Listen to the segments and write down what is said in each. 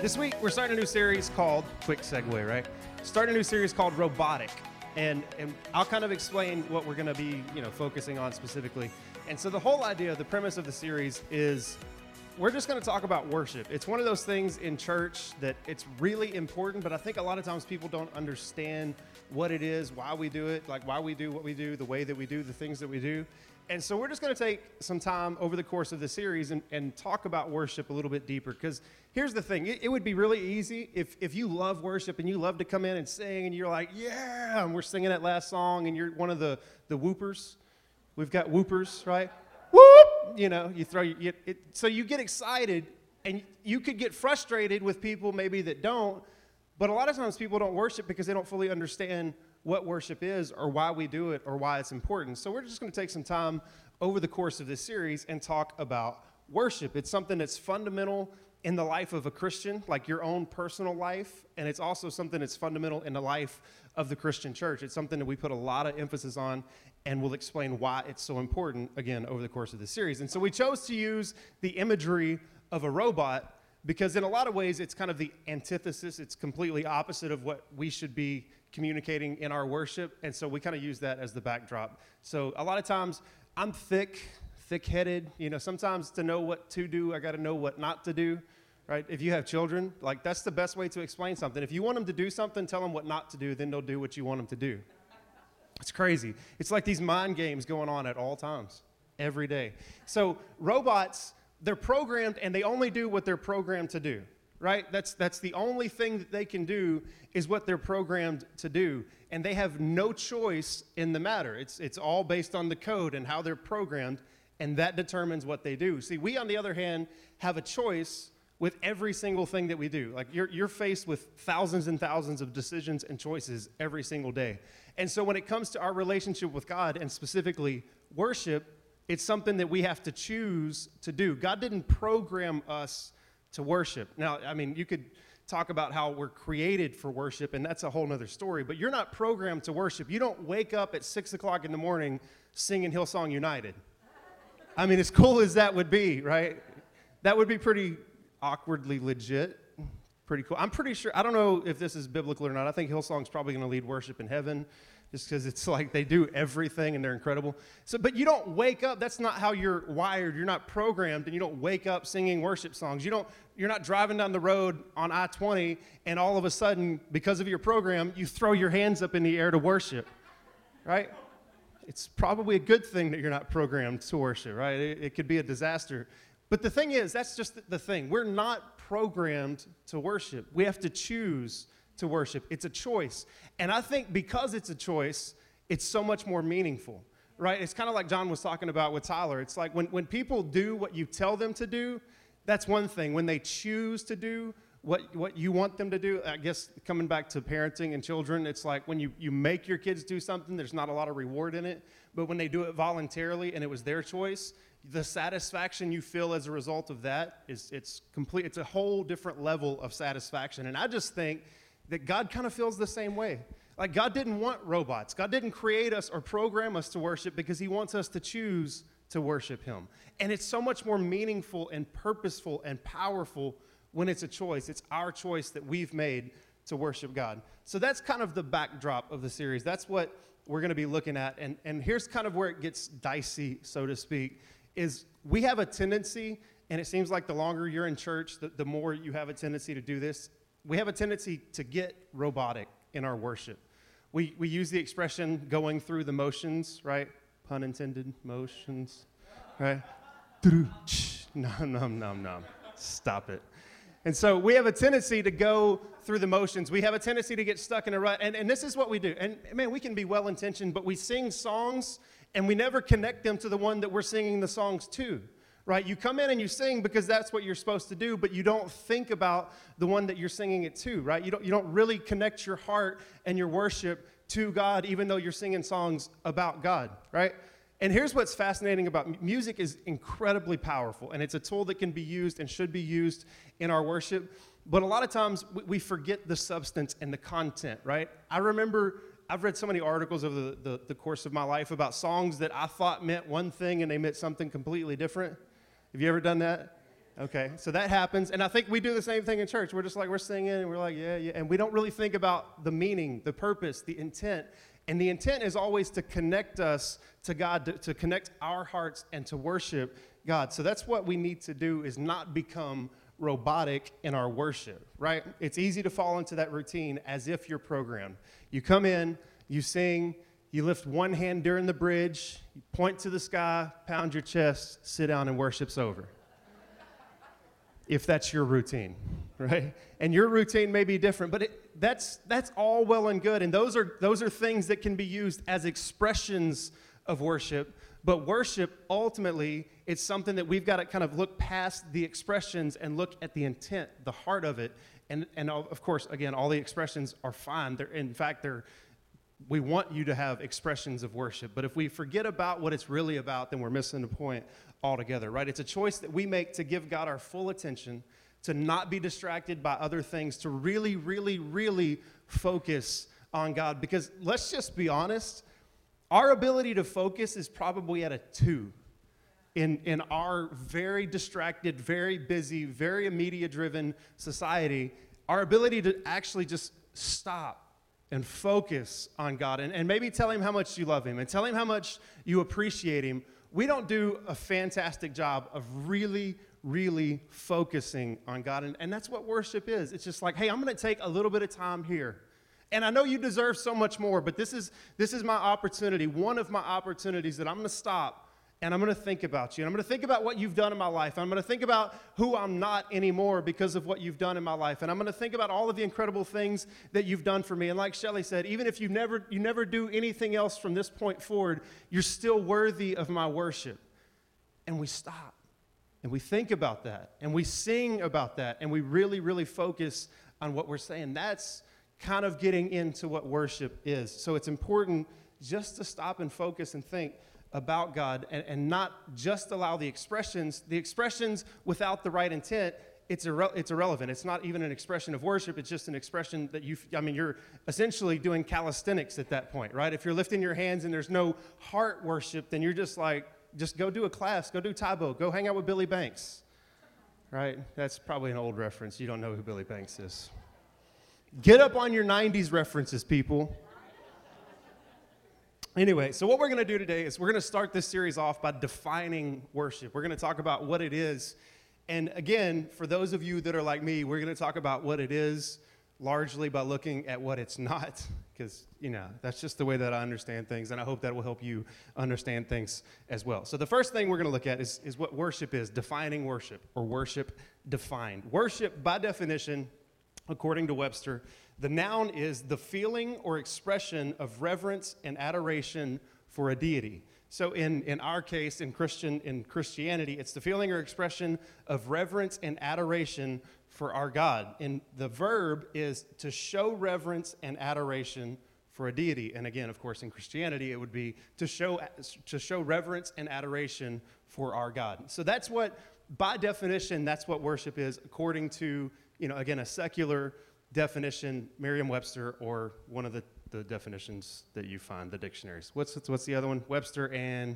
This week, we're starting a new series called, quick segue, right? Starting a new series called Robotic. And I'll kind of explain what we're going to be, focusing on specifically. And so the whole idea, the premise of the series is we're just going to talk about worship. It's one of those things in church that it's really important, but I think a lot of times people don't understand what it is, why we do it, like why we do what we do, the way that we do the things that we do. And so we're just going to take some time over the course of the series and talk about worship a little bit deeper. Because here's the thing. It would be really easy if you love worship and you love to come in and sing and you're like, yeah, and we're singing that last song and you're one of the whoopers. We've got whoopers, right? Whoop! You throw it. So you get excited and you could get frustrated with people maybe that don't. But a lot of times people don't worship because they don't fully understand what worship is or why we do it or why it's important. So we're just going to take some time over the course of this series and talk about worship. It's something that's fundamental in the life of a Christian, like your own personal life, and it's also something that's fundamental in the life of the Christian church. It's something that we put a lot of emphasis on, and we'll explain why it's so important, again, over the course of this series. And so we chose to use the imagery of a robot because in a lot of ways, it's kind of the antithesis. It's completely opposite of what we should be communicating in our worship, and so we kind of use that as the backdrop. So a lot of times, I'm thick-headed. Sometimes to know what to do, I got to know what not to do, right? If you have children, like that's the best way to explain something. If you want them to do something, tell them what not to do, then they'll do what you want them to do. It's crazy. It's like these mind games going on at all times, every day. So robots, they're programmed, and they only do what they're programmed to do. Right? That's the only thing that they can do is what they're programmed to do. And they have no choice in the matter. It's all based on the code and how they're programmed, and that determines what they do. See, we, on the other hand, have a choice with every single thing that we do. Like you're faced with thousands and thousands of decisions and choices every single day. And so when it comes to our relationship with God, and specifically worship, it's something that we have to choose to do. God didn't program us to worship. Now, you could talk about how we're created for worship, and that's a whole nother story, but you're not programmed to worship. You don't wake up at 6 o'clock in the morning singing Hillsong United. As cool as that would be, right? That would be pretty awkwardly legit. Pretty cool. I'm pretty sure, I don't know if this is biblical or not. I think Hillsong's probably going to lead worship in heaven, just because it's like they do everything and they're incredible. So, but you don't wake up. That's not how you're wired. You're not programmed, and you don't wake up singing worship songs. You're not driving down the road on I-20, and all of a sudden, because of your program, you throw your hands up in the air to worship, right? It's probably a good thing that you're not programmed to worship, right? It could be a disaster. But the thing is, that's just the thing. We're not programmed to worship. We have to choose to worship. It's a choice. And I think because it's a choice, it's so much more meaningful, right? It's kind of like John was talking about with Tyler. It's like when people do what you tell them to do, that's one thing. When they choose to do what you want them to do, I guess coming back to parenting and children, it's like when you make your kids do something, there's not a lot of reward in it. But when they do it voluntarily and it was their choice, the satisfaction you feel as a result of that it's complete. It's a whole different level of satisfaction. And I just think that God kind of feels the same way. Like God didn't want robots. God didn't create us or program us to worship because he wants us to choose to worship him. And it's so much more meaningful and purposeful and powerful when it's a choice. It's our choice that we've made to worship God. So that's kind of the backdrop of the series. That's what we're going to be looking at. And here's kind of where it gets dicey, so to speak, is we have a tendency, and it seems like the longer you're in church, the more you have a tendency to do this. We have a tendency to get robotic in our worship. We use the expression going through the motions, right? Pun intended, motions, right? Nom. Stop it. And so we have a tendency to go through the motions. We have a tendency to get stuck in a rut. And this is what we do. And man, we can be well-intentioned, but we sing songs and we never connect them to the one that we're singing the songs to. Right? You come in and you sing because that's what you're supposed to do, but you don't think about the one that you're singing it to, right? You don't really connect your heart and your worship to God, even though you're singing songs about God, right? And here's what's fascinating about music is incredibly powerful, and it's a tool that can be used and should be used in our worship. But a lot of times we forget the substance and the content, right? I remember I've read so many articles over the course of my life about songs that I thought meant one thing and they meant something completely different. Have you ever done that? Okay, so that happens, and I think we do the same thing in church. We're just like, we're singing, and we're like, yeah, yeah, and we don't really think about the meaning, the purpose, the intent. And the intent is always to connect us to God, to connect our hearts and to worship God. So that's what we need to do, is not become robotic in our worship, right? It's easy to fall into that routine as if you're programmed. You come in, you sing, you lift one hand during the bridge, you point to the sky, pound your chest, sit down, and worship's over. If that's your routine, right? And your routine may be different, but that's all well and good. And those are things that can be used as expressions of worship. But worship, ultimately, it's something that we've got to kind of look past the expressions and look at the intent, the heart of it. And of course, again, all the expressions are fine. We want you to have expressions of worship. But if we forget about what it's really about, then we're missing the point altogether, right? It's a choice that we make to give God our full attention, to not be distracted by other things, to really, really, really focus on God. Because let's just be honest, our ability to focus is probably at a 2 in our very distracted, very busy, very media-driven society. Our ability to actually just stop and focus on God and maybe tell him how much you love him and tell him how much you appreciate him. We don't do a fantastic job of really, really focusing on God. And that's what worship is. It's just like, hey, I'm going to take a little bit of time here. And I know you deserve so much more, but this is my opportunity, one of my opportunities that I'm going to stop and I'm going to think about you. And I'm going to think about what you've done in my life. I'm going to think about who I'm not anymore because of what you've done in my life. And I'm going to think about all of the incredible things that you've done for me. And like Shelley said, even if you never do anything else from this point forward, you're still worthy of my worship. And we stop and we think about that and we sing about that and we really, really focus on what we're saying. That's kind of getting into what worship is. So it's important just to stop and focus and think about God and not just allow the expressions without the right intent. It's irrelevant. It's not even an expression of worship. It's just an expression that you're essentially doing calisthenics at that point, right? If you're lifting your hands and there's no heart worship, then you're just like, just go do a class, go do Taebo, go hang out with Billy Banks, right? That's probably an old reference. You don't know who Billy Banks is. Get up on your 90s references, people. Anyway, so what we're going to do today is we're going to start this series off by defining worship. We're going to talk about what it is. And again, for those of you that are like me, we're going to talk about what it is largely by looking at what it's not, because, that's just the way that I understand things, and I hope that will help you understand things as well. So the first thing we're going to look at is what worship is, defining worship, or worship defined. Worship, by definition, according to Webster, the noun is the feeling or expression of reverence and adoration for a deity. So in our case, in Christianity, it's the feeling or expression of reverence and adoration for our God. And the verb is to show reverence and adoration for a deity. And again, of course, in Christianity, it would be to show reverence and adoration for our God. So that's what, by definition, that's what worship is, according to, again, a secular definition, Merriam-Webster, or one of the definitions that you find, the dictionaries. What's the other one? Webster and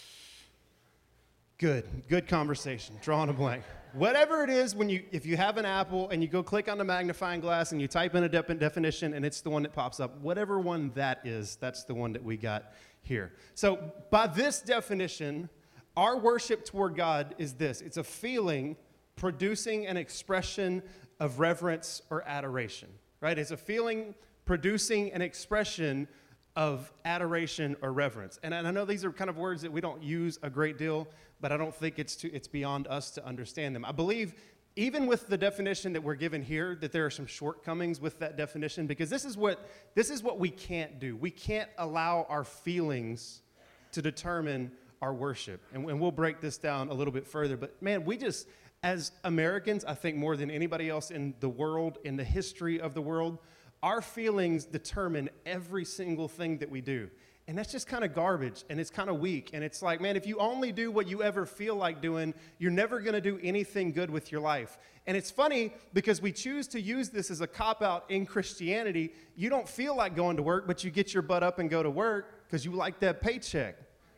good conversation. Drawing a blank. Whatever it is, if you have an Apple and you go click on the magnifying glass and you type in a definition and it's the one that pops up, whatever one that is, that's the one that we got here. So by this definition, our worship toward God is this. It's a feeling producing an expression of reverence or adoration, right? It's a feeling producing an expression of adoration or reverence. And I know these are kind of words that we don't use a great deal, but I don't think it's beyond us to understand them. I believe even with the definition that we're given here, that there are some shortcomings with that definition, because this is what we can't do. We can't allow our feelings to determine our worship. And we'll break this down a little bit further. But man, as Americans, I think more than anybody else in the world, in the history of the world, our feelings determine every single thing that we do. And that's just kind of garbage, and it's kind of weak. And it's like, man, if you only do what you ever feel like doing, you're never going to do anything good with your life. And it's funny because we choose to use this as a cop-out in Christianity. You don't feel like going to work, but you get your butt up and go to work because you like that paycheck.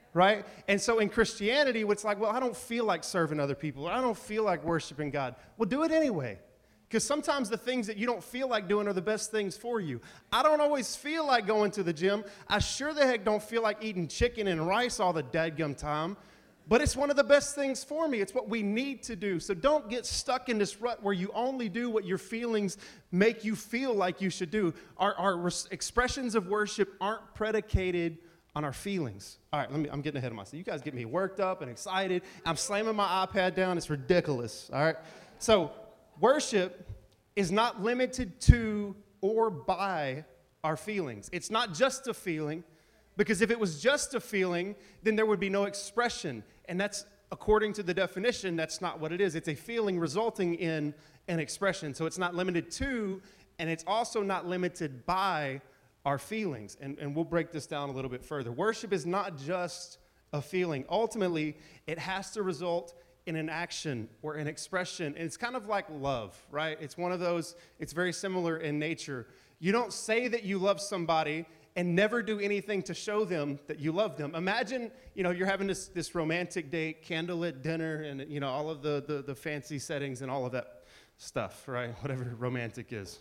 right? And so in Christianity, it's like, well, I don't feel like serving other people. I don't feel like worshiping God. Well, do it anyway. Because sometimes the things that you don't feel like doing are the best things for you. I don't always feel like going to the gym. I sure the heck don't feel like eating chicken and rice all the dadgum time. But it's one of the best things for me. It's what we need to do. So don't get stuck in this rut where you only do what your feelings make you feel like you should do. Our expressions of worship aren't predicated on our feelings. All right, I'm getting ahead of myself. You guys get me worked up and excited. I'm slamming my iPad down. It's ridiculous. All right. So worship is not limited to or by our feelings. It's not just a feeling, because if it was just a feeling, then there would be no expression. And that's, according to the definition, that's not what it is. It's a feeling resulting in an expression. So it's not limited to, and it's also not limited by our feelings. And we'll break this down a little bit further. Worship is not just a feeling. Ultimately, it has to result in an action or an expression. And it's kind of like love, right? It's one of those, it's very similar in nature. You don't say that you love somebody and never do anything to show them that you love them. Imagine, you're having this romantic date, candlelit dinner, and, all of the fancy settings and all of that stuff, right? Whatever romantic is.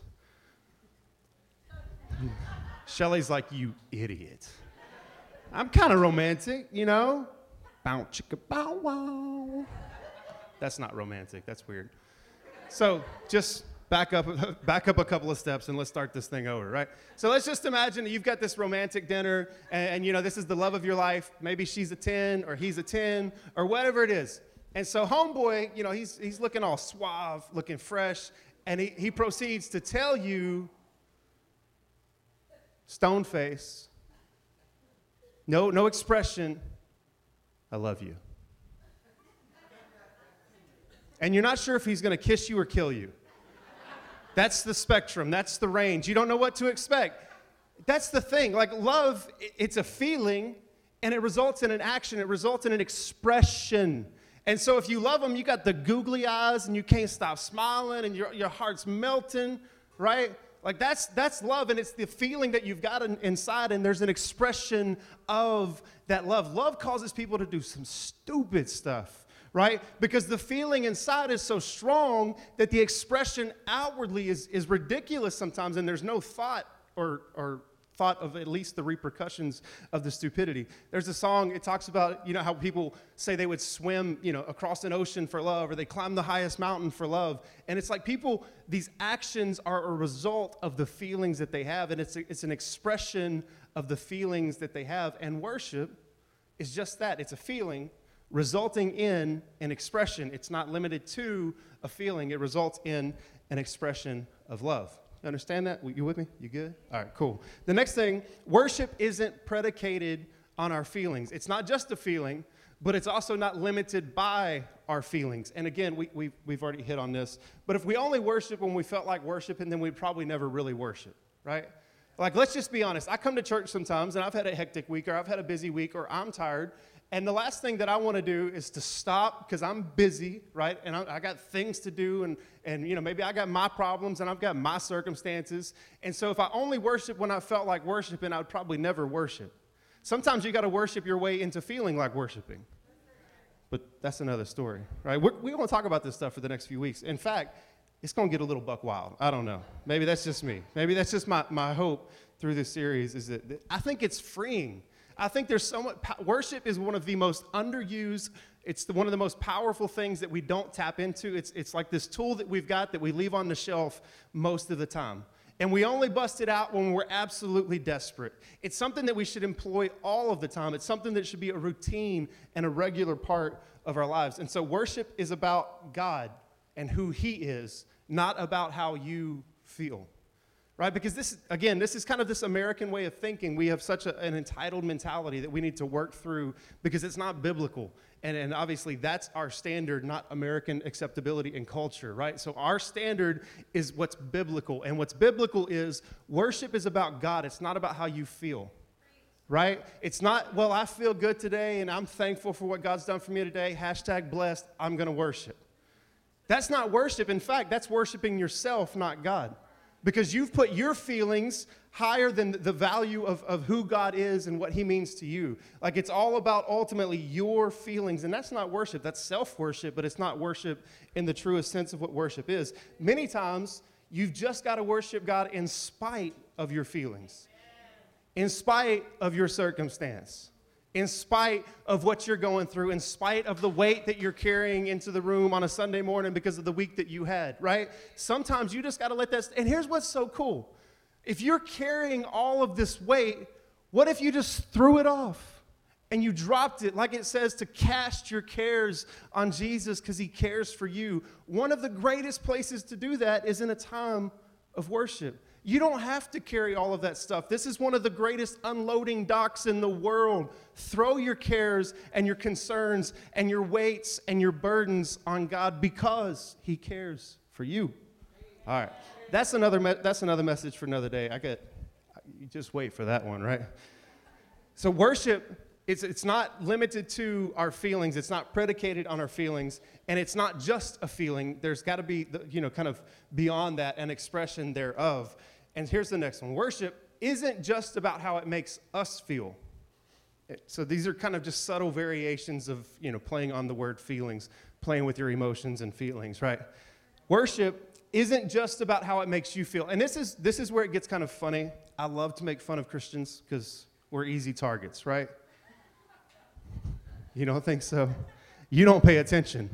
Shelly's like, you idiot. I'm kind of romantic, Bow chicka bow wow. That's not romantic. That's weird. So just back up a couple of steps and let's start this thing over, right? So let's just imagine that you've got this romantic dinner and this is the love of your life. Maybe she's a 10 or he's a 10 or whatever it is. And so homeboy, he's looking all suave, looking fresh, and he proceeds to tell you, stone face, no expression, I love you. And you're not sure if he's going to kiss you or kill you. That's the spectrum. That's the range. You don't know what to expect. That's the thing. Like love, it's a feeling, and it results in an action. It results in an expression. And so if you love them, you got the googly eyes, and you can't stop smiling, and your heart's melting, right? Like that's love, and it's the feeling that you've got inside, and there's an expression of that love. Love causes people to do some stupid stuff. Right? Because the feeling inside is so strong that the expression outwardly is ridiculous sometimes, and there's no thought or thought of at least the repercussions of the stupidity. There's a song, it talks about, how people say they would swim, across an ocean for love, or they climb the highest mountain for love. And it's like these actions are a result of the feelings that they have, and it's an expression of the feelings that they have. And worship is just that. It's a feeling resulting in an expression. It's not limited to a feeling. It results in an expression of love. You understand that? You with me? You good? All right, cool. The next thing, worship isn't predicated on our feelings. It's not just a feeling, but it's also not limited by our feelings. And again, we've already hit on this. But if we only worship when we felt like worshiping, then we'd probably never really worship, right? Like, let's just be honest. I come to church sometimes, and I've had a hectic week, or I've had a busy week, or I'm tired. And the last thing that I want to do is to stop because I'm busy, right? And I got things to do, and maybe I got my problems and I've got my circumstances. And so if I only worship when I felt like worshiping, I would probably never worship. Sometimes you got to worship your way into feeling like worshiping. But that's another story, right? We're going to talk about this stuff for the next few weeks. In fact, it's going to get a little buck wild. I don't know. Maybe that's just me. Maybe that's just my hope through this series is that I think it's freeing. I think there's so much, worship is one of the most underused, it's one of the most powerful things that we don't tap into. It's like this tool that we've got that we leave on the shelf most of the time. And we only bust it out when we're absolutely desperate. It's something that we should employ all of the time. It's something that should be a routine and a regular part of our lives. And so worship is about God and who He is, not about how you feel. Right? Because this is kind of this American way of thinking. We have such an entitled mentality that we need to work through because it's not biblical. And obviously that's our standard, not American acceptability and culture, right? So our standard is what's biblical. And what's biblical is worship is about God. It's not about how you feel, right? It's not, well, I feel good today and I'm thankful for what God's done for me today. #blessed, I'm going to worship. That's not worship. In fact, that's worshiping yourself, not God. because you've put your feelings higher than the value of who God is and what he means to you. Like, it's all about ultimately your feelings, and that's not worship. That's self-worship, but it's not worship in the truest sense of what worship is. Many times, you've just got to worship God in spite of your feelings, in spite of your circumstance, in spite of what you're going through, in spite of the weight that you're carrying into the room on a Sunday morning because of the week that you had, right? Sometimes you just got to let that, and here's what's so cool. If you're carrying all of this weight, what if you just threw it off and you dropped it, like it says, to cast your cares on Jesus because he cares for you? One of the greatest places to do that is in a time of worship. You don't have to carry all of that stuff. This is one of the greatest unloading docks in the world. Throw your cares and your concerns and your weights and your burdens on God because he cares for you. All right. That's another message for another day. You just wait for that one, right? So worship, it's not limited to our feelings. It's not predicated on our feelings, and it's not just a feeling. There's got to be, kind of beyond that, an expression thereof. And here's the next one. Worship isn't just about how it makes us feel. So these are kind of just subtle variations of, playing on the word feelings, playing with your emotions and feelings, right? Worship isn't just about how it makes you feel. And this is where it gets kind of funny. I love to make fun of Christians because we're easy targets, right? You don't think so? You don't pay attention.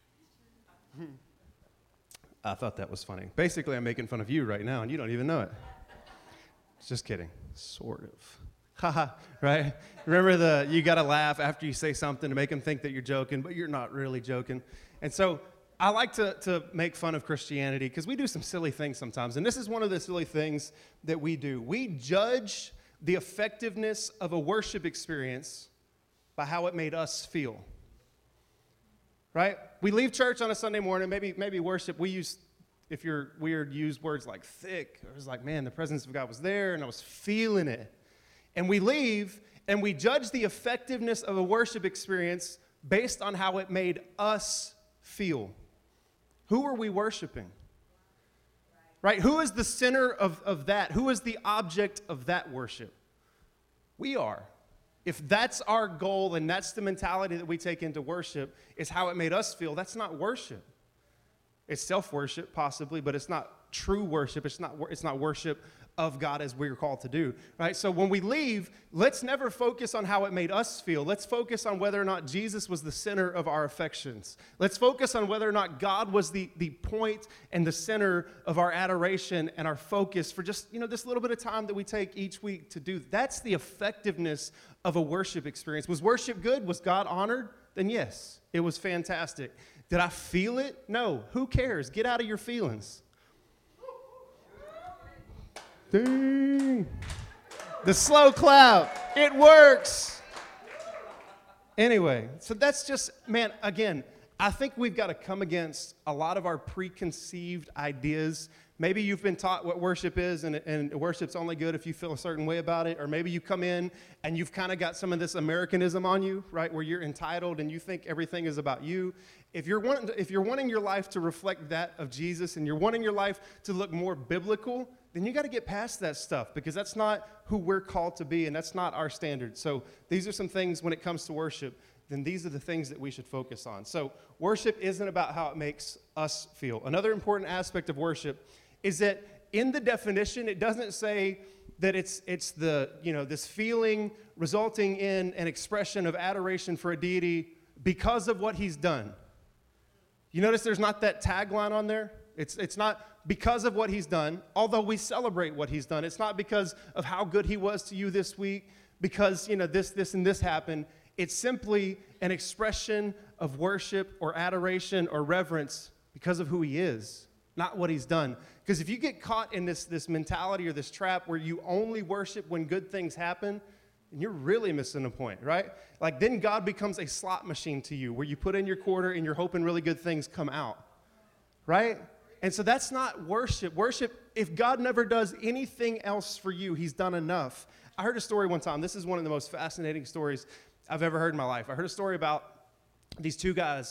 I thought that was funny. Basically, I'm making fun of you right now, and you don't even know it. Just kidding. Sort of. Haha, right? Remember you got to laugh after you say something to make them think that you're joking, but you're not really joking. And so I like to make fun of Christianity because we do some silly things sometimes. And this is one of the silly things that we do. We judge the effectiveness of a worship experience by how it made us feel. Right? We leave church on a Sunday morning, maybe worship. We use, if you're weird, use words like thick. It was like, man, the presence of God was there, and I was feeling it. And we leave, and we judge the effectiveness of a worship experience based on how it made us feel. Who are we worshiping? Right? Who is the center of that? Who is the object of that worship? We are. If that's our goal and that's the mentality that we take into worship, is how it made us feel, that's not worship. It's self-worship, possibly, but it's not true worship. It's not worship of God as we're called to do, right? So when we leave, let's never focus on how it made us feel. Let's focus on whether or not Jesus was the center of our affections. Let's focus on whether or not God was the point and the center of our adoration and our focus for just, this little bit of time that we take each week to do. That's the effectiveness of a worship experience. Was worship good? Was God honored? Then yes, it was fantastic. Did I feel it? No. Who cares? Get out of your feelings. Dang. The slow clap. It works. Anyway, so that's just, man, again, I think we've got to come against a lot of our preconceived ideas. Maybe you've been taught what worship is, and worship's only good if you feel a certain way about it. Or maybe you come in and you've kind of got some of this Americanism on you, right, where you're entitled and you think everything is about you. If you're wanting your life to reflect that of Jesus and you're wanting your life to look more biblical, then you got to get past that stuff because that's not who we're called to be and that's not our standard. So these are some things when it comes to worship, then these are the things that we should focus on. So worship isn't about how it makes us feel. Another important aspect of worship is that in the definition, it doesn't say that it's the, this feeling resulting in an expression of adoration for a deity because of what he's done. You notice there's not that tagline on there? It's not because of what he's done, although we celebrate what he's done. It's not because of how good he was to you this week, because, this, and this happened. It's simply an expression of worship or adoration or reverence because of who he is, not what he's done. Because if you get caught in this mentality or this trap where you only worship when good things happen, then you're really missing the point, right? Like then God becomes a slot machine to you where you put in your quarter and you're hoping really good things come out, right? And so that's not worship. Worship, if God never does anything else for you, he's done enough. I heard a story one time. This is one of the most fascinating stories I've ever heard in my life. I heard a story about these two guys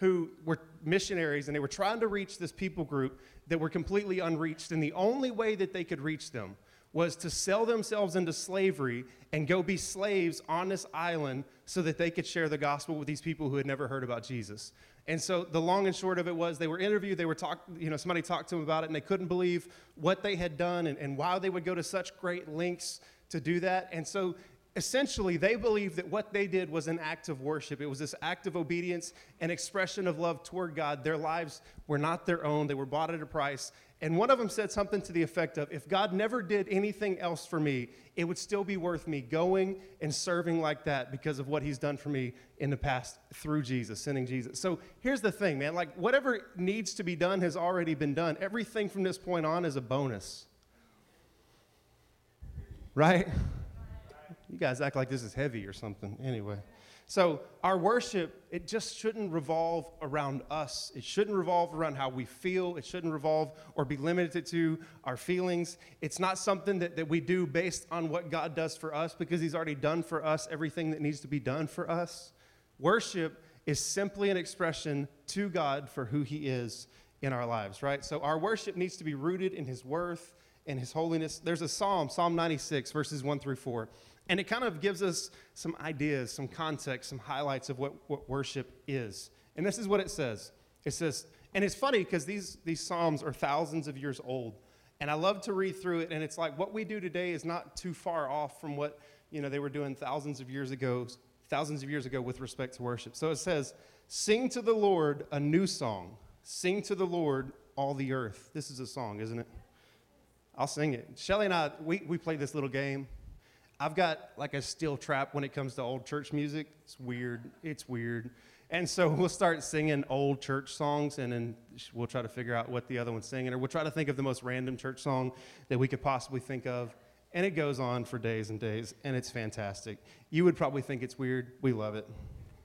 who were missionaries, and they were trying to reach this people group that were completely unreached. And the only way that they could reach them was to sell themselves into slavery and go be slaves on this island so that they could share the gospel with these people who had never heard about Jesus. And so the long and short of it was they were interviewed, somebody talked to them about it, and they couldn't believe what they had done and why they would go to such great lengths to do that. And so essentially, they believed that what they did was an act of worship. It was this act of obedience and expression of love toward God. Their lives were not their own. They were bought at a price. And one of them said something to the effect of, if God never did anything else for me, it would still be worth me going and serving like that because of what he's done for me in the past through Jesus, sending Jesus. So here's the thing, man. Like, whatever needs to be done has already been done. Everything from this point on is a bonus. Right? You guys act like this is heavy or something. Anyway, so our worship, it just shouldn't revolve around us. It shouldn't revolve around how we feel. It shouldn't revolve or be limited to our feelings. It's not something that we do based on what God does for us, because he's already done for us everything that needs to be done for us. Worship is simply an expression to God for who he is in our lives, right? So our worship needs to be rooted in his worth and his holiness. There's a Psalm 96, verses 1-4. And it kind of gives us some ideas, some context, some highlights of what worship is. And this is what it says. It says, and it's funny because these Psalms are thousands of years old. And I love to read through it, and it's like what we do today is not too far off from what they were doing thousands of years ago with respect to worship. So it says, sing to the Lord a new song. Sing to the Lord all the earth. This is a song, isn't it? I'll sing it. Shelly and I, we play this little game. I've got like a steel trap when it comes to old church music. It's weird. And so we'll start singing old church songs, and then we'll try to figure out what the other one's singing, or we'll try to think of the most random church song that we could possibly think of. And it goes on for days and days, and it's fantastic. You would probably think it's weird. We love it.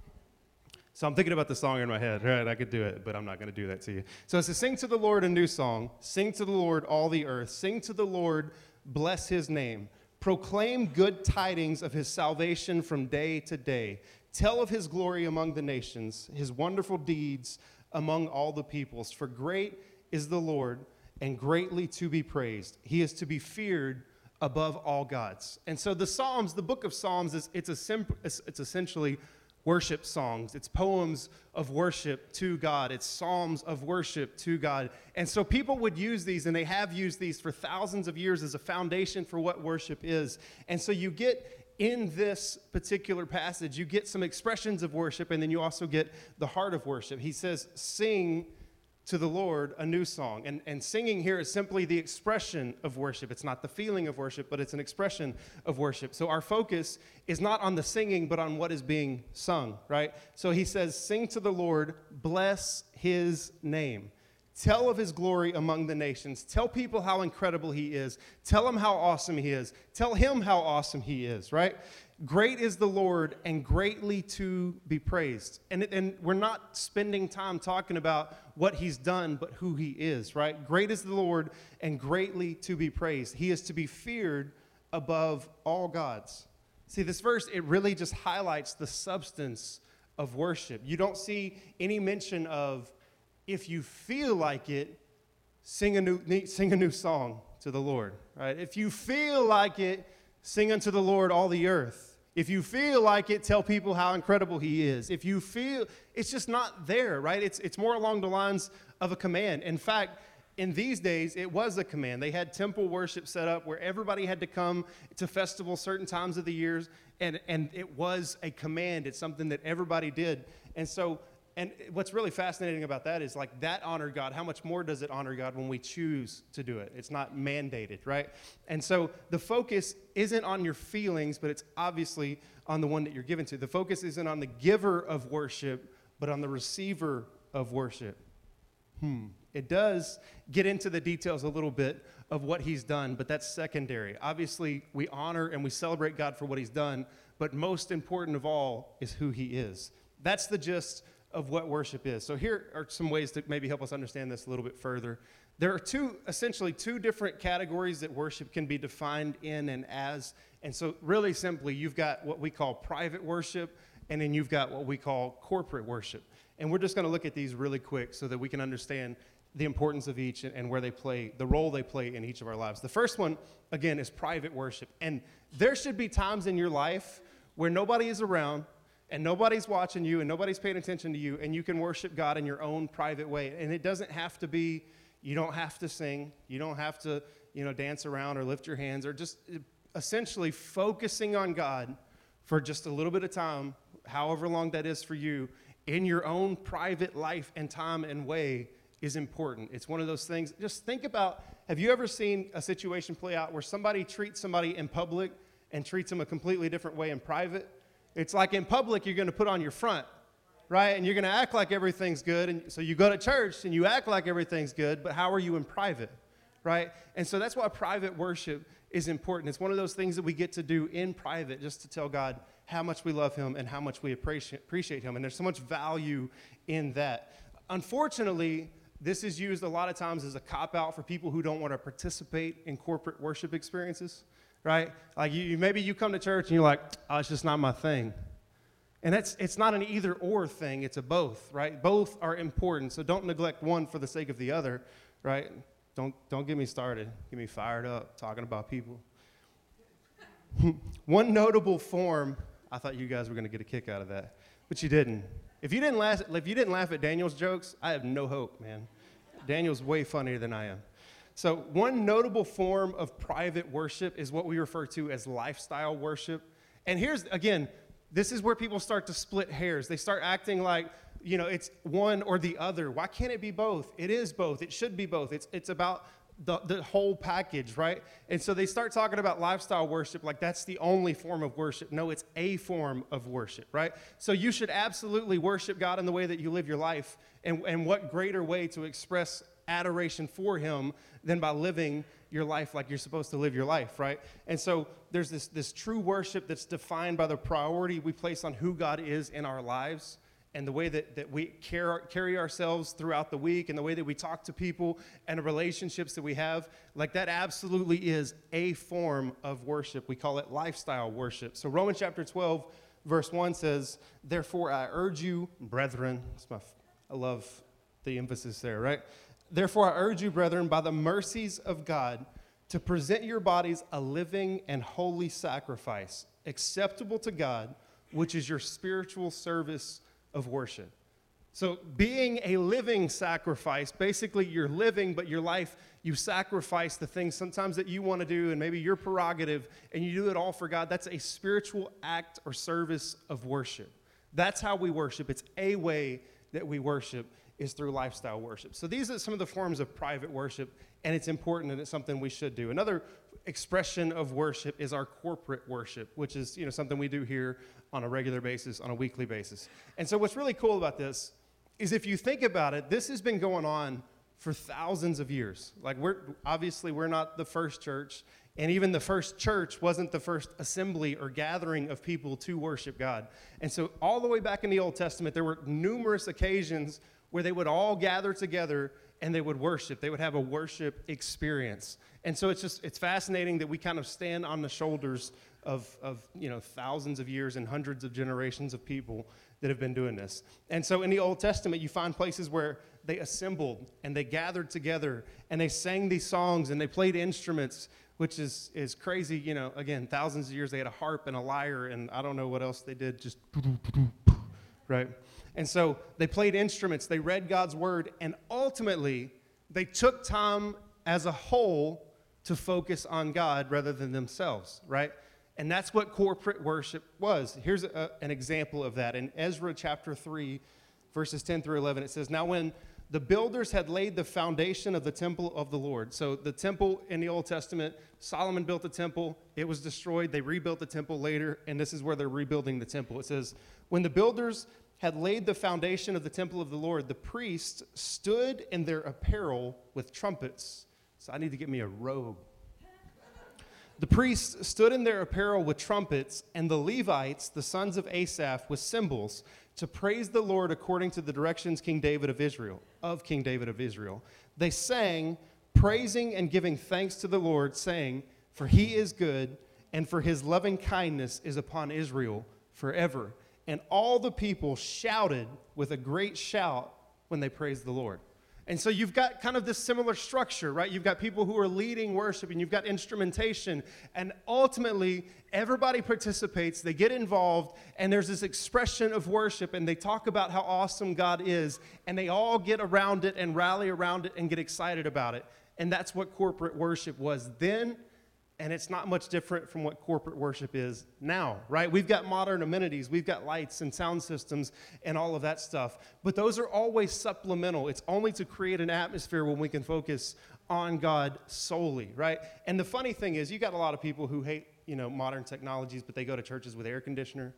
So I'm thinking about the song in my head. Right, I could do it, but I'm not going to do that to you. So it says, sing to the Lord a new song. Sing to the Lord all the earth. Sing to the Lord, bless his name. Proclaim good tidings of his salvation from day to day. Tell of his glory among the nations, his wonderful deeds among all the peoples. For great is the Lord, and greatly to be praised. He is to be feared above all gods. And so the Psalms, the book of Psalms, it's essentially worship songs. It's poems of worship to God. It's psalms of worship to God. And so people would use these, and they have used these for thousands of years as a foundation for what worship is. And so you get in this particular passage, you get some expressions of worship, and then you also get the heart of worship. He says, sing to the Lord a new song. And singing here is simply the expression of worship. It's not the feeling of worship, but it's an expression of worship. So our focus is not on the singing, but on what is being sung, right? So he says, sing to the Lord, bless his name. Tell of his glory among the nations. Tell people how incredible he is. Tell him how awesome he is. Tell him how awesome he is, right? Great is the Lord, and greatly to be praised. And we're not spending time talking about what he's done, but who he is, right? Great is the Lord, and greatly to be praised. He is to be feared above all gods. See, this verse, it really just highlights the substance of worship. You don't see any mention of, if you feel like it, sing a new song to the Lord, right? If you feel like it, sing unto the Lord all the earth. If you feel like it, tell people how incredible he is. If you feel, it's just not there, right? It's more along the lines of a command. In fact, in these days, it was a command. They had temple worship set up where everybody had to come to festivals certain times of the years, and it was a command. It's something that everybody did. And what's really fascinating about that is, like, that honored God. How much more does it honor God when we choose to do it? It's not mandated, right? And so the focus isn't on your feelings, but it's obviously on the one that you're given to. The focus isn't on the giver of worship, but on the receiver of worship. It does get into the details a little bit of what he's done, but that's secondary. Obviously, we honor and we celebrate God for what he's done, but most important of all is who he is. That's the gist of what worship is. So here are some ways to maybe help us understand this a little bit further. There are essentially two different categories that worship can be defined in and as. And so really simply, you've got what we call private worship, and then you've got what we call corporate worship. And we're just going to look at these really quick so that we can understand the importance of each and where they play, the role they play in each of our lives. The first one, again, is private worship. And there should be times in your life where nobody is around and nobody's watching you and nobody's paying attention to you, and you can worship God in your own private way. And it doesn't have to be, you don't have to sing, you don't have to, dance around or lift your hands, or just essentially focusing on God for just a little bit of time, however long that is for you, in your own private life and time and way is important. It's one of those things. Just think about, have you ever seen a situation play out where somebody treats somebody in public and treats them a completely different way in private? It's like in public, you're going to put on your front, right? And you're going to act like everything's good. And so you go to church and you act like everything's good, but how are you in private, right? And so that's why private worship is important. It's one of those things that we get to do in private, just to tell God how much we love him and how much we appreciate him. And there's so much value in that. Unfortunately, this is used a lot of times as a cop-out for people who don't want to participate in corporate worship experiences, right? Like maybe you come to church and you're like, oh, it's just not my thing. And it's not an either-or thing, it's a both, right? Both are important, so don't neglect one for the sake of the other, right? Don't get me started. Get me fired up talking about people. One notable form, I thought you guys were going to get a kick out of that, but you didn't. If you didn't laugh at Daniel's jokes, I have no hope, man. Daniel's way funnier than I am. So one notable form of private worship is what we refer to as lifestyle worship. And here's, again, this is where people start to split hairs. They start acting like, it's one or the other. Why can't it be both? It is both. It should be both. It's about the whole package, right? And so they start talking about lifestyle worship like that's the only form of worship. No, it's a form of worship, right? So you should absolutely worship God in the way that you live your life. And what greater way to express adoration for him than by living your life like you're supposed to live your life, right? And so there's this true worship that's defined by the priority we place on who God is in our lives, and the way that we carry ourselves throughout the week, and the way that we talk to people, and the relationships that we have. Like that absolutely is a form of worship. We call it lifestyle worship. So Romans chapter 12, verse 1 says, "Therefore I urge you, brethren," I love the emphasis there, right? "Therefore I urge you, brethren, by the mercies of God, to present your bodies a living and holy sacrifice, acceptable to God, which is your spiritual service of worship." So being a living sacrifice, basically you're living, but your life, you sacrifice the things sometimes that you want to do, and maybe your prerogative, and you do it all for God. That's a spiritual act or service of worship. That's how we worship. It's a way that we worship is through lifestyle worship. So these are some of the forms of private worship, and it's important, and it's something we should do. Another expression of worship is our corporate worship, which is something we do here on a regular basis, on a weekly basis. And so what's really cool about this is, if you think about it, this has been going on for thousands of years. Like we're not the first church, and even the first church wasn't the first assembly or gathering of people to worship God. And so all the way back in the Old Testament, there were numerous occasions where they would all gather together and they would worship. They would have a worship experience. And so it's fascinating that we kind of stand on the shoulders of thousands of years and hundreds of generations of people that have been doing this. And so in the Old Testament, you find places where they assembled and they gathered together and they sang these songs and they played instruments, which is crazy. Again, thousands of years, they had a harp and a lyre, and I don't know what else they did, just right? And so they played instruments, they read God's word, and ultimately they took time as a whole to focus on God rather than themselves, right? And that's what corporate worship was. Here's an example of that. In Ezra chapter 3, verses 10 through 11, it says, "Now when the builders had laid the foundation of the temple of the Lord." So the temple in the Old Testament, Solomon built the temple. It was destroyed. They rebuilt the temple later, and this is where they're rebuilding the temple. It says, "When the builders had laid the foundation of the temple of the Lord, the priests stood in their apparel with trumpets." So I need to get me a robe. "The priests stood in their apparel with trumpets, and the Levites, the sons of Asaph, with cymbals, to praise the Lord according to the directions of King David of Israel. They sang, praising and giving thanks to the Lord, saying, 'For he is good, and for his loving kindness is upon Israel forever.' and all the people shouted with a great shout when they praised the Lord. And so you've got kind of this similar structure, right? You've got people who are leading worship, and you've got instrumentation, and ultimately everybody participates, they get involved, and there's this expression of worship, and they talk about how awesome God is, and they all get around it and rally around it and get excited about it. And that's what corporate worship was then, and it's not much different from what corporate worship is now, right? We've got modern amenities, we've got lights and sound systems and all of that stuff, but those are always supplemental. It's only to create an atmosphere when we can focus on God solely, right? And the funny thing is, you got a lot of people who hate, modern technologies, but they go to churches with air conditioner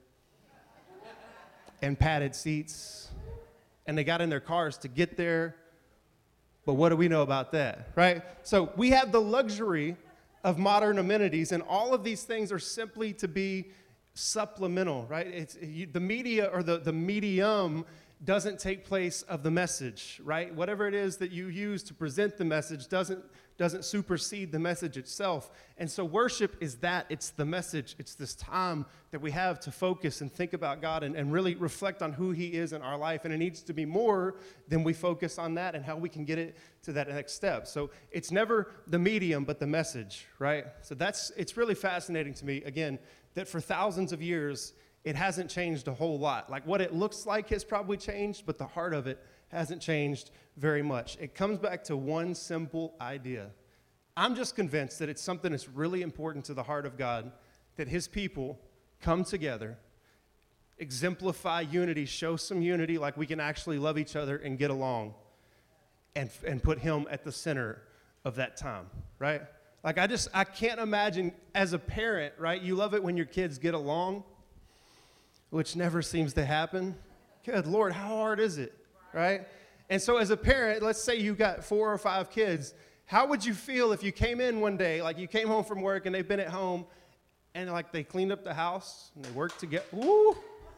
and padded seats, and they got in their cars to get there, but what do we know about that, right? So we have the luxury of modern amenities, and all of these things are simply to be supplemental, right? The media or the medium doesn't take place of the message, right? Whatever it is that you use to present the message doesn't supersede the message itself. And so worship is that. It's the message. It's this time that we have to focus and think about God and really reflect on who he is in our life. And it needs to be more than we focus on that and how we can get it to that next step. So it's never the medium, but the message, right? So it's really fascinating to me, again, that for thousands of years, it hasn't changed a whole lot. Like what it looks like has probably changed, but the heart of it hasn't changed very much. It comes back to one simple idea. I'm just convinced that it's something that's really important to the heart of God, that his people come together, exemplify unity, show some unity, like we can actually love each other and get along, and put him at the center of that time, right? Like I can't imagine as a parent, right? You love it when your kids get along, which never seems to happen. Good Lord, how hard is it, right? And so as a parent, let's say you got 4 or 5 kids, how would you feel if you came in one day, like you came home from work and they've been at home and like they cleaned up the house and they worked together? Woo!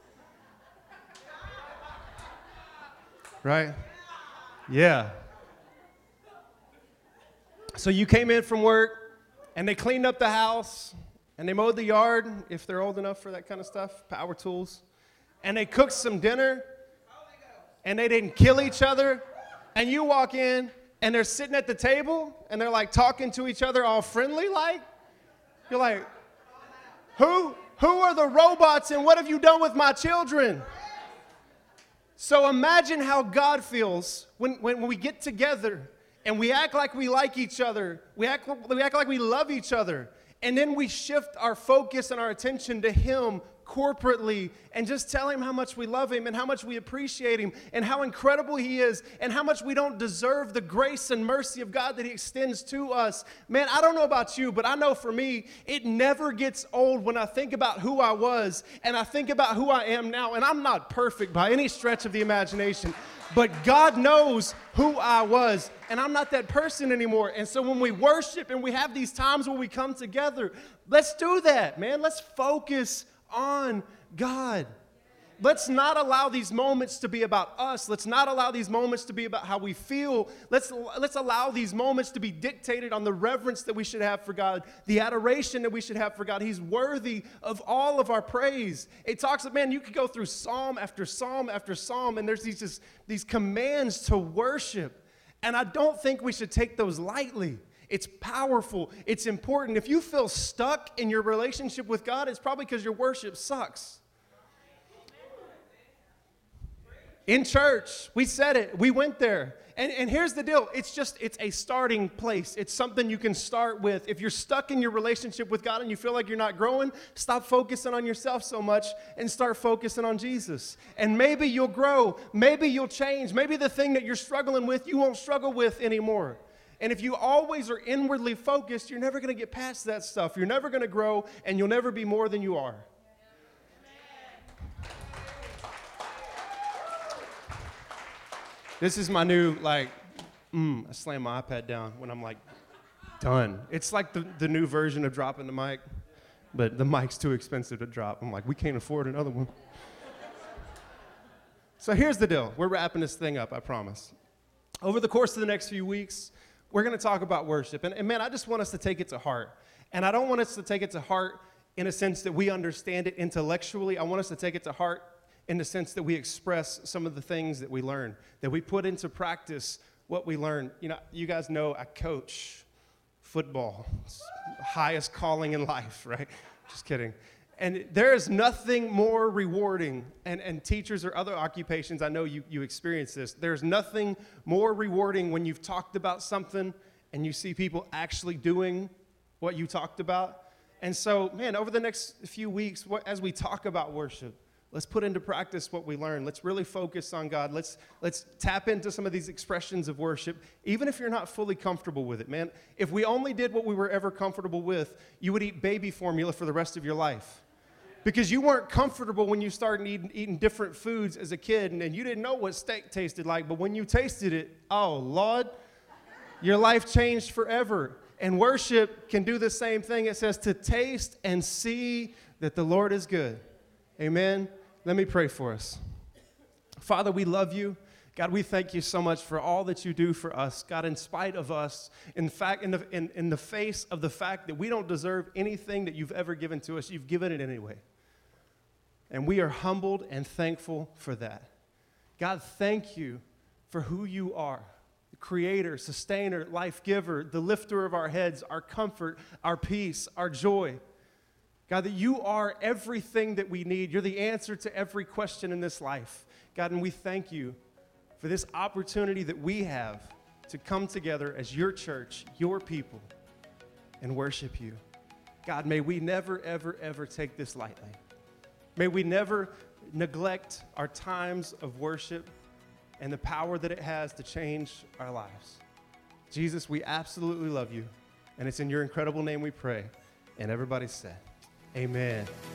Right? Yeah. So you came in from work and they cleaned up the house and they mowed the yard, if they're old enough for that kind of stuff, power tools, and they cooked some dinner and they didn't kill each other, and you walk in and they're sitting at the table and they're like talking to each other all friendly like. You're like, who are the robots and what have you done with my children? So imagine how God feels when we get together and we act like we like each other. We act like we love each other. And then we shift our focus and our attention to him corporately and just tell him how much we love him and how much we appreciate him and how incredible he is and how much we don't deserve the grace and mercy of God that he extends to us. Man, I don't know about you, but I know for me, it never gets old when I think about who I was and I think about who I am now. And I'm not perfect by any stretch of the imagination, but God knows who I was, and I'm not that person anymore. And so when we worship and we have these times where we come together, let's do that, man. Let's focus on God. Let's not allow these moments to be about us. Let's not allow these moments to be about how we feel. Let's allow these moments to be dictated on the reverence that we should have for God, the adoration that we should have for God. He's worthy of all of our praise. It talks, man, you could go through psalm after psalm after psalm, and there's these commands to worship. And I don't think we should take those lightly. It's powerful. It's important. If you feel stuck in your relationship with God, it's probably because your worship sucks. In church, we said it. We went there. And here's the deal. It's a starting place. It's something you can start with. If you're stuck in your relationship with God and you feel like you're not growing, stop focusing on yourself so much and start focusing on Jesus. And maybe you'll grow. Maybe you'll change. Maybe the thing that you're struggling with, you won't struggle with anymore. And if you always are inwardly focused, you're never going to get past that stuff. You're never going to grow, and you'll never be more than you are. This is my new, I slam my iPad down when I'm done. It's like the new version of dropping the mic, but the mic's too expensive to drop. I'm like, we can't afford another one. So here's the deal. We're wrapping this thing up, I promise. Over the course of the next few weeks, we're going to talk about worship. And man, I just want us to take it to heart. And I don't want us to take it to heart in a sense that we understand it intellectually. I want us to take it to heart in the sense that we express some of the things that we learn, that we put into practice what we learn. You know, you guys know I coach football. It's the highest calling in life, right? Just kidding. And there is nothing more rewarding, and teachers or other occupations, I know you experience this. There's nothing more rewarding when you've talked about something and you see people actually doing what you talked about. And so, man, over the next few weeks, as we talk about worship, let's put into practice what we learn. Let's really focus on God. Let's tap into some of these expressions of worship, even if you're not fully comfortable with it, man. If we only did what we were ever comfortable with, you would eat baby formula for the rest of your life. Because you weren't comfortable when you started eating different foods as a kid, and you didn't know what steak tasted like, but when you tasted it, oh, Lord, your life changed forever. And worship can do the same thing. It says to taste and see that the Lord is good. Amen. Let me pray for us. Father, we love you. God, we thank you so much for all that you do for us. God, in spite of us, in fact, in the face of the fact that we don't deserve anything that you've ever given to us, you've given it anyway. And we are humbled and thankful for that. God, thank you for who you are. The creator, sustainer, life giver, the lifter of our heads, our comfort, our peace, our joy. God, that you are everything that we need. You're the answer to every question in this life. God, and we thank you for this opportunity that we have to come together as your church, your people, and worship you. God, may we never, ever, ever take this lightly. May we never neglect our times of worship and the power that it has to change our lives. Jesus, we absolutely love you, and it's in your incredible name we pray. And everybody said, amen.